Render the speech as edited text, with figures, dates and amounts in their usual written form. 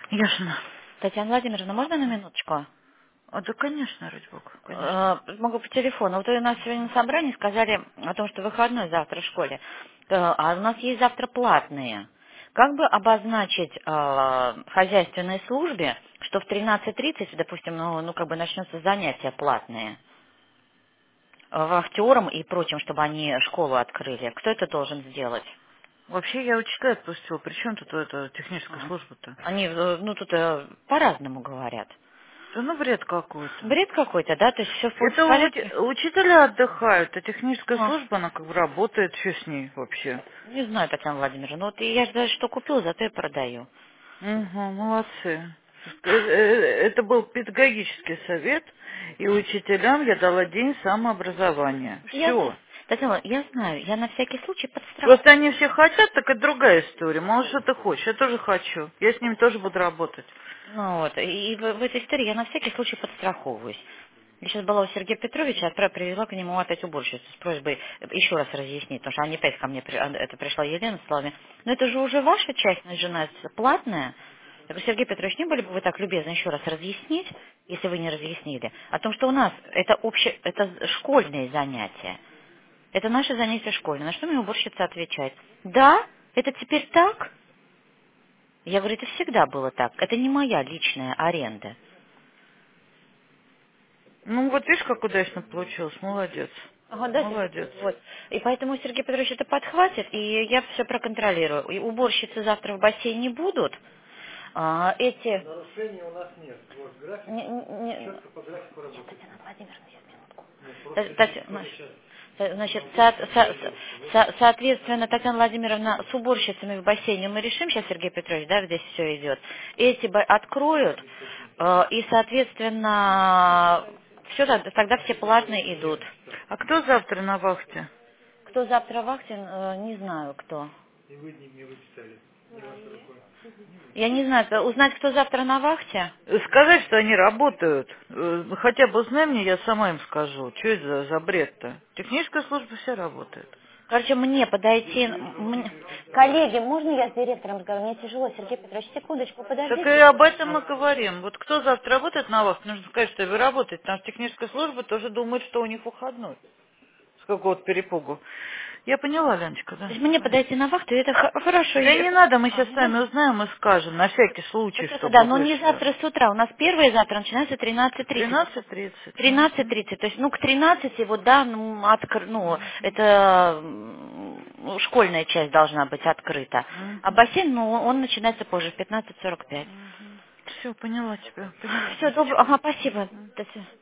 Ясно. Татьяна Владимировна, можно на минуточку? Да, конечно, ради бога, конечно. Могу по телефону. Вот вы у нас сегодня на собрании сказали о том, что выходной завтра в школе. А у нас есть завтра платные. Как бы обозначить хозяйственной службе, что в 13:30, допустим, как бы начнутся занятия платные вахтерам и прочим, чтобы они школу открыли? Кто это должен сделать? Вообще я учителя отпустила. При чем тут эта техническая А. служба-то? Они, тут по-разному говорят. Да ну бред какой-то. Бред какой-то, да? То есть все в Это порядке? учителя отдыхают, а техническая А. служба, она как бы работает. Что с ней вообще? Не знаю, Татьяна Владимировна, ну вот я же даже что купила, зато и продаю. Угу, молодцы. Это был педагогический совет, и учителям я дала день самообразования. Все. Татьяна, я знаю, я на всякий случай подстраховываю. Просто они все хотят, так это другая история. Мол, что ты хочешь, я тоже хочу. Я с ними тоже буду работать. Ну вот, и в этой истории я на всякий случай подстраховываюсь. Я сейчас была у Сергея Петровича, привела к нему опять уборщицу с просьбой еще раз разъяснить, потому что они опять ко мне, это пришла Елена с словами, но это же уже ваша часть, жена платная. Я говорю, Сергей Петрович, не были бы вы так любезны еще раз разъяснить, если вы не разъяснили, о том, что у нас это школьные занятия. Это наше занятие школьное. На что мне уборщица отвечает? Да, это теперь так? Я говорю, это всегда было так. Это не моя личная аренда. Ну, вот видишь, как удачно получилось. Молодец. Ага, да, Сергей Молодец. Петрович, вот. И поэтому Сергей Петрович это подхватит, и я все проконтролирую. И уборщицы завтра в бассейне будут. Эти... Нарушений у нас нет. Вот график, четко по графику работает. Татьяна Владимировна, сейчас минутку. Значит, соответственно, Татьяна Владимировна, с уборщицами в бассейне мы решим, сейчас Сергей Петрович, да, здесь все идет. Эти откроют, и, соответственно, все, тогда все платные идут. А кто завтра на вахте? Кто завтра вахтен, не знаю кто. Я не знаю, узнать, кто завтра на вахте? Сказать, что они работают. Хотя бы узнай мне, я сама им скажу. Что это за бред-то? Техническая служба вся работает. Короче, мне подойти... Коллеги, можно я с директором разговариваю? Мне тяжело, Сергей Петрович, секундочку, Так и подождите. об этом мы говорим. Вот кто завтра работает на вахте, нужно сказать, что вы работаете. Потому что техническая служба тоже думает, что у них выходной. С какого-то перепугу. Я поняла, Леночка, То да. есть мне подойти на вахту, это хорошо. Да не надо, мы сейчас Да? сами узнаем и скажем, на всякий случай, Да, чтобы но не вышли. завтра с утра. У нас первое завтра начинается 13:30. 13:30. 13:30. То есть, к 13, вот, да, это школьная часть должна быть открыта. А бассейн, он начинается позже, в 15:45. Все, поняла тебя. Поняла, Все, добро. Леночка. Ага, спасибо. До свидания.